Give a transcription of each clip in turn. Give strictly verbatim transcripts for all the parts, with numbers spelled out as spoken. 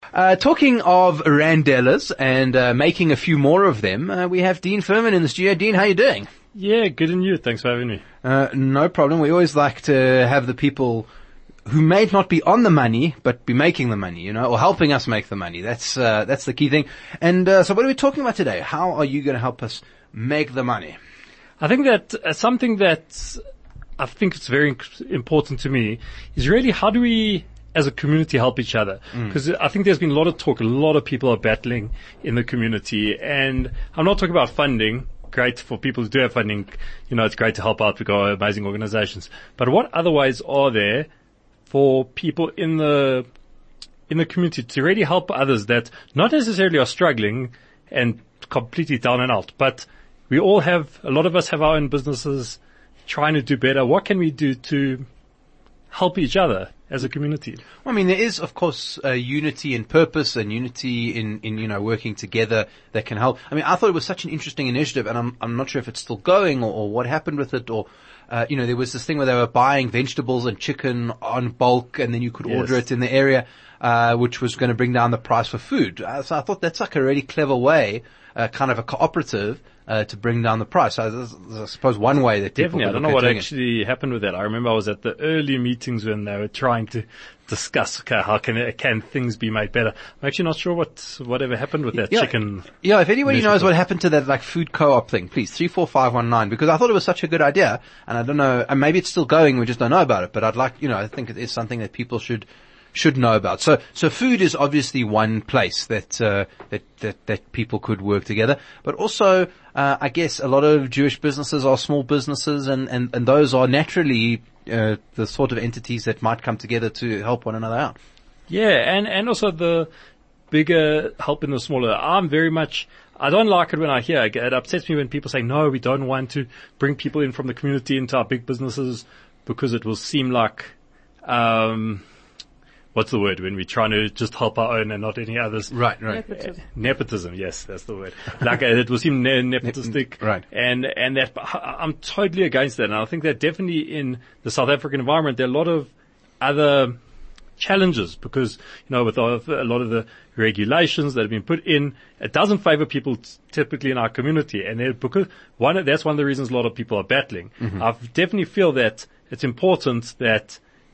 Uh, talking of Randellas and uh, making a few more of them, uh, we have Dean Furman in the studio. Dean, how are you doing? Yeah, good and you. Thanks for having me. Uh, no problem. We always like to have the people who may not be on the money, but be making the money, you know, or helping us make the money. That's uh, that's the key thing. And uh, so what are we talking about today? How are you going to help us make the money? I think that uh, something that I think it's very important to me is really how do we as a community help each other? Because mm. I think there's been a lot of talk, a lot of people are battling in the community, and I'm not talking about funding. Great for people who do have funding, you know, it's great to help out. We've got amazing organizations. But what other ways are there for people in the, in the community to really help others that not necessarily are struggling and completely down and out, but we all have, a lot of us have our own businesses trying to do better. What can we do to help each other as a community? Well, I mean, there is, of course, uh, unity in purpose and unity in, in, you know, working together that can help. I mean, I thought it was such an interesting initiative, and I'm, I'm not sure if it's still going or, or what happened with it, or, uh, you know, there was this thing where they were buying vegetables and chicken on bulk, and then you could Yes. order it in the area, uh, which was going to bring down the price for food. Uh, so I thought that's like a really clever way, uh, kind of a cooperative, uh, to bring down the price. So this is, I suppose one way that people Definitely. I could don't look know at what doing it. actually happened with that. I remember I was at the early meetings when they were trying to discuss, okay, how can it, can things be made better? I'm actually not sure what, whatever happened with that Yeah. chicken. Yeah, if anybody initiative. knows what happened to that like food co-op thing, please, three four five one nine, because I thought it was such a good idea, and I don't know, and maybe it's still going, we just don't know about it, but I'd like, you know, I think it is something that people should, should know about. So, so food is obviously one place that, uh, that, that, that people could work together, but also, uh, I guess a lot of Jewish businesses are small businesses, and, and, and those are naturally, uh, the sort of entities that might come together to help one another out. Yeah, and, and also the bigger help in the smaller. I'm very much, I don't like it when I hear, it upsets me when people say, no, we don't want to bring people in from the community into our big businesses because it will seem like, um, what's the word when we're trying to just help our own and not any others? Right, right. Nepotism. Nepotism, yes, that's the word. Like uh, it will seem ne- nepotistic. Right. And, and that, I'm totally against that. And I think that definitely in the South African environment, there are a lot of other challenges because, you know, with a lot of the regulations that have been put in, it doesn't favor people t- typically in our community. And they're- because one, that's one of the reasons a lot of people are battling. Mm-hmm. I definitely feel that it's important that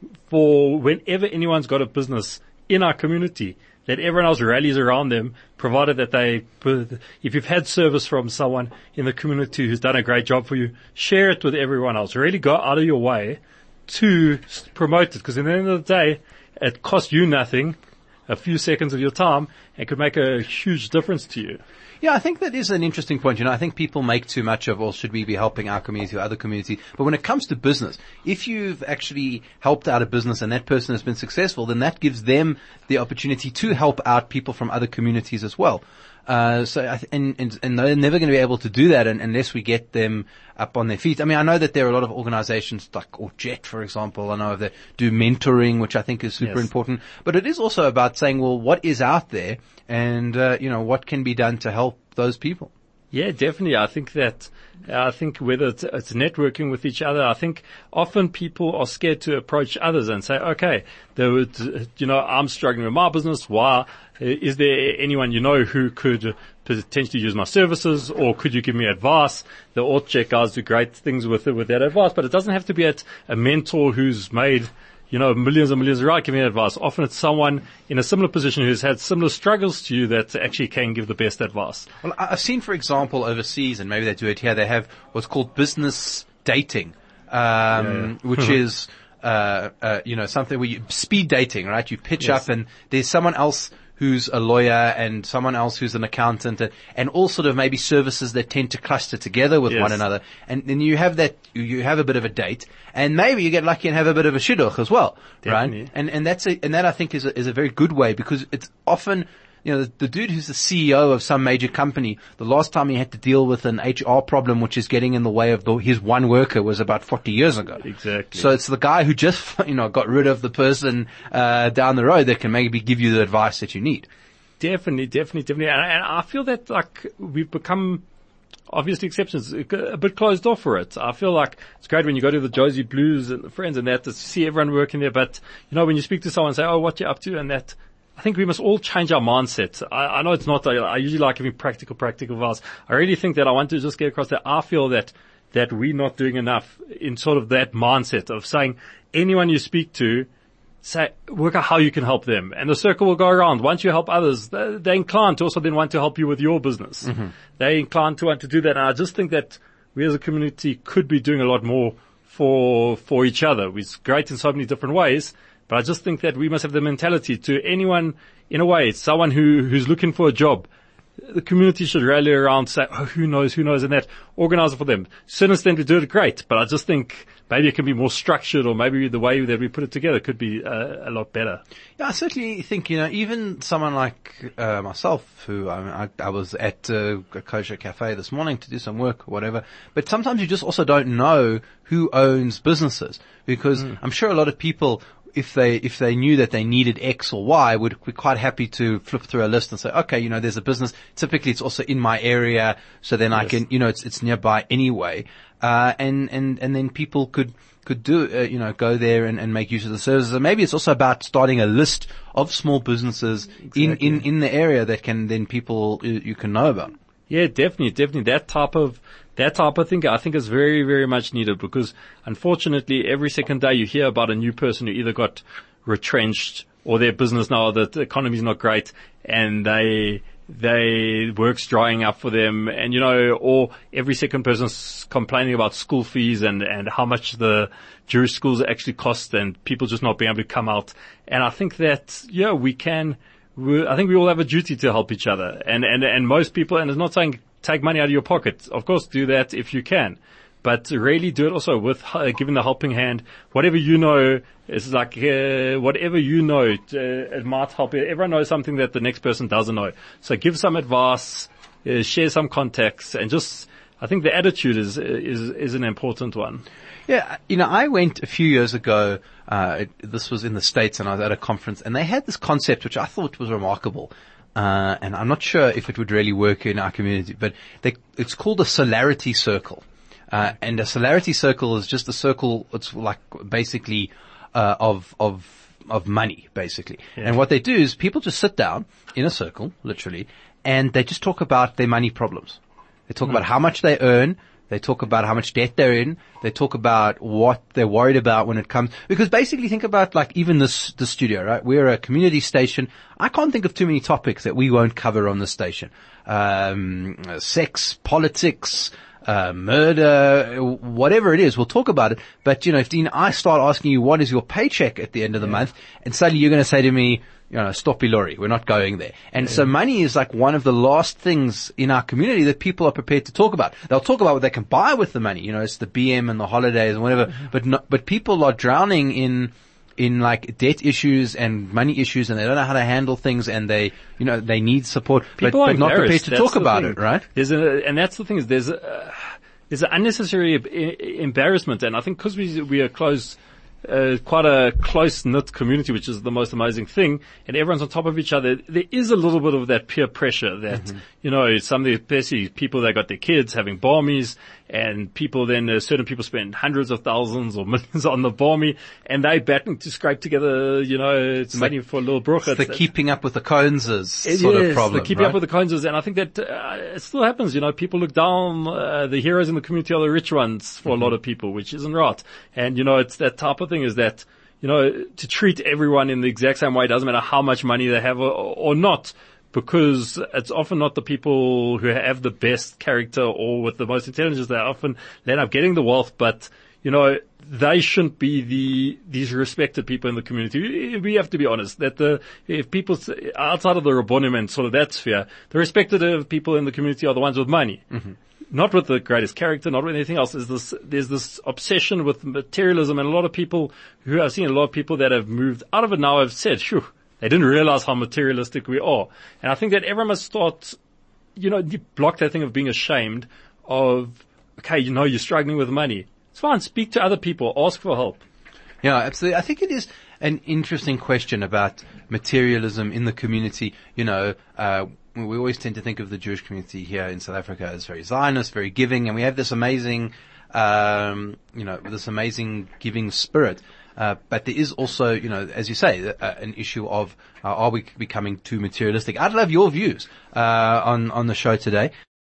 for whenever anyone's got a business in our community, that everyone else rallies around them, provided that they, if you've had service from someone in the community who's done a great job for you, share it with everyone else. Really go out of your way to promote it, because at the end of the day, it costs you nothing, a few seconds of your time, and could make a huge difference to you. Yeah, I think that is an interesting point. You know, I think people make too much of, well, should we be helping our community or other community? But when it comes to business, if you've actually helped out a business and that person has been successful, then that gives them the opportunity to help out people from other communities as well. Uh, so, I th- and, and, and they're never going to be able to do that un- unless we get them up on their feet. I mean, I know that there are a lot of organizations like, or Jet, for example, I know that do mentoring, which I think is super Yes. important. But it is also about saying, well, what is out there and, uh, you know, what can be done to help those people? Yeah, definitely. I think that, I think whether it's, it's networking with each other, I think often people are scared to approach others and say, okay, there would, you know, I'm struggling with my business. Why? Is there anyone you know who could potentially use my services, or could you give me advice? The AuthCheck guys do great things with with that advice, but it doesn't have to be at a mentor who's made, you know, millions and millions of right giving advice. Often it's someone in a similar position who's had similar struggles to you that actually can give the best advice. Well, I- I've seen, for example, overseas, and maybe they do it here, they have what's called business dating, um, Yeah. which is, uh, uh, you know, something where you, speed dating, right? You pitch Yes. up and there's someone else who's a lawyer and someone else who's an accountant, and, and all sort of maybe services that tend to cluster together with Yes. one another. And then you have that, you, you have a bit of a date, and maybe you get lucky and have a bit of a shidduch as well, Definitely. right? And, and that's a, and that I think is a, is a very good way, because it's often, you know, the, the dude who's the C E O of some major company, the last time he had to deal with an H R problem which is getting in the way of the, his one worker was about forty years ago. Exactly. So it's the guy who just, you know, got rid of the person, uh, down the road that can maybe give you the advice that you need. Definitely, definitely, definitely. And, and I feel that like we've become, obviously exceptions, a bit closed off for it. I feel like it's great when you go to the Josie Blues and the friends and that to see everyone working there. But, you know, when you speak to someone and say, oh, what you up to? And that, I think we must all change our mindset. I, I know it's not, I, I usually like giving practical, practical advice. I really think that I want to just get across that I feel that, that we're not doing enough in sort of that mindset of saying anyone you speak to, say, work out how you can help them. And the circle will go around. Once you help others, they're, they're inclined to also then want to help you with your business. Mm-hmm. They're inclined to want to do that. And I just think that we as a community could be doing a lot more for, for each other. It's great in so many different ways. But I just think that we must have the mentality to anyone, in a way, someone who, who's looking for a job. The community should rally around, say, oh, who knows, who knows, and that, organize it for them. Certain extent we do it great, but I just think maybe it can be more structured, or maybe the way that we put it together could be uh, a lot better. Yeah, I certainly think, you know, even someone like uh, myself, who I, mean, I, I was at uh, a kosher cafe this morning to do some work or whatever, but sometimes you just also don't know who owns businesses, because mm. I'm sure a lot of people, if they, if they knew that they needed X or Y, would be quite happy to flip through a list and say, okay, you know, there's a business. Typically it's also in my area. So then yes. I can, you know, it's, it's nearby anyway. Uh, and, and, and then people could, could do, uh, you know, go there and, and make use of the services. And maybe it's also about starting a list of small businesses exactly. in, in, in the area that can then people, you, you can know about. Yeah, definitely, definitely. That type of, that type of thing I think is very, very much needed, because unfortunately every second day you hear about a new person who either got retrenched or their business now, that the economy's not great and they, they, work's drying up for them, and you know, or every second person's complaining about school fees and, and how much the Jewish schools actually cost, and people just not being able to come out. And I think that, yeah, we can, we, I think we all have a duty to help each other, and, and, and most people, and it's not saying take money out of your pocket. Of course, do that if you can. But really do it also with uh, giving the helping hand. Whatever you know is like, uh, whatever you know, uh, it might help. Everyone knows something that the next person doesn't know. So give some advice, uh, share some contacts, and just, I think the attitude is, is, is an important one. Yeah, you know, I went a few years ago, uh, it, this was in the States, and I was at a conference, and they had this concept which I thought was remarkable. Uh, and I'm not sure if it would really work in our community, but they, it's called a solarity circle. Uh, and a solarity circle is just a circle, it's like basically, uh, of, of, of money, basically. Yeah. And what they do is people just sit down in a circle, literally, and they just talk about their money problems. They talk mm. about how much they earn. They talk about how much debt they're in. They talk about what they're worried about when it comes, because basically think about like even this, the studio, right? We're a community station. I can't think of too many topics that we won't cover on the station. Um, sex, politics, uh, murder, whatever it is, we'll talk about it. But you know, if Dean, I start asking you what is your paycheck at the end of the yeah. month, and suddenly you're going to say to me, you know, stop Ilori, we're not going there. And yeah. so money is like one of the last things in our community that people are prepared to talk about. They'll talk about what they can buy with the money. You know, it's the B M and the holidays and whatever. Mm-hmm. But no, but people are drowning in, in like debt issues and money issues, and they don't know how to handle things, and they, you know, they need support, people but, are but not prepared to that's talk about thing. it, right? There's a, and that's the thing is there's a, there's an unnecessary embarrassment. And I think because we, we are close, Uh, quite a close-knit community, which is the most amazing thing, and everyone's on top of each other. There is a little bit of that peer pressure that, mm-hmm. you know, some of the, especially people that got their kids having barmies, and people then, uh, certain people spend hundreds of thousands or millions on the barmy, and they battling to scrape together, you know, it's money for a little brook. It's the keeping up with the Coenses sort yes, of problem, the keeping right? up with the Coenses, and I think that uh, it still happens, you know, people look down, uh, the heroes in the community are the rich ones for mm-hmm. a lot of people, which isn't right. And, you know, it's that type of thing is that, you know, to treat everyone in the exact same way, it doesn't matter how much money they have or, or not, because it's often not the people who have the best character or with the most intelligence that often end up getting the wealth, but, you know, they shouldn't be the, these respected people in the community. We have to be honest that the, if people outside of the Rabbonim and sort of that sphere, the respected people in the community are the ones with money. Mm-hmm. Not with the greatest character, not with anything else. There's this, there's this obsession with materialism, and a lot of people who I've seen, a lot of people that have moved out of it now have said, phew, they didn't realize how materialistic we are. And I think that everyone must start, you know, you block that thing of being ashamed of, okay, you know, you're struggling with money. It's fine. Speak to other people. Ask for help. Yeah, absolutely. I think it is an interesting question about materialism in the community. You know, uh, we always tend to think of the Jewish community here in South Africa as very Zionist, very giving, and we have this amazing, um, you know, this amazing giving spirit. Uh, but there is also, you know, as you say, uh, an issue of uh, are we becoming too materialistic? I'd love your views uh, on on the show today.